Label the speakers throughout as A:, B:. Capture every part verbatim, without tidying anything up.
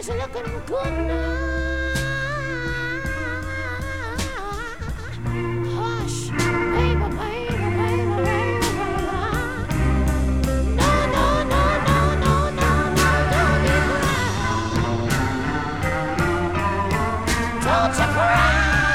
A: She's looking good now. Hush, baby, baby, baby, baby, baby. No, no, no, no, no, no, no, don't you cry. Don't you cry.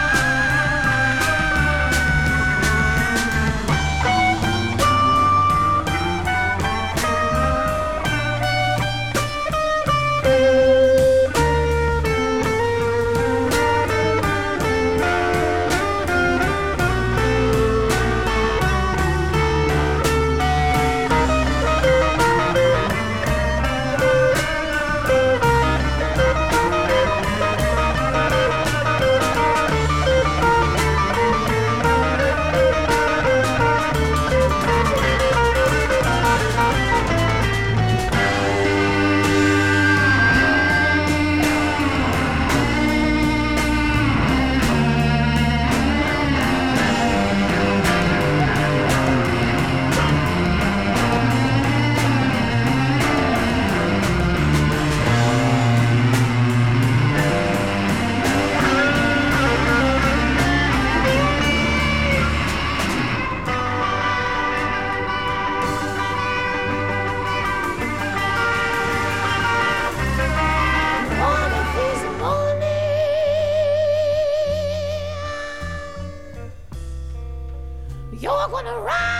A: You're gonna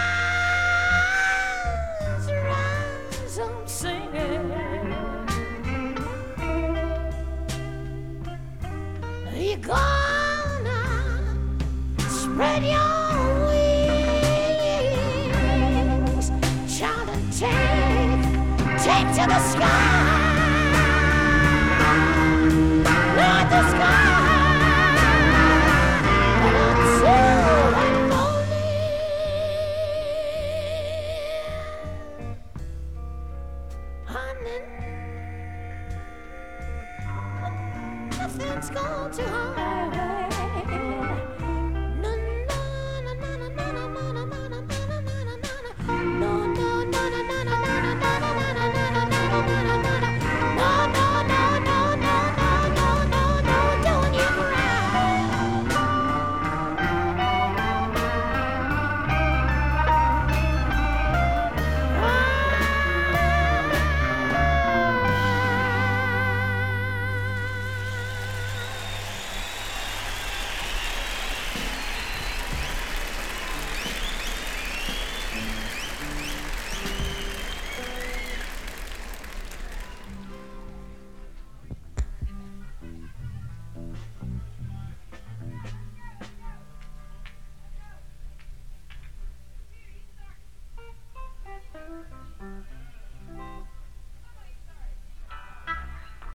A: rise, rise up singing. You're gonna spread your wings, child, and take, take to the sky, not the sky. Nothing's gone too hard.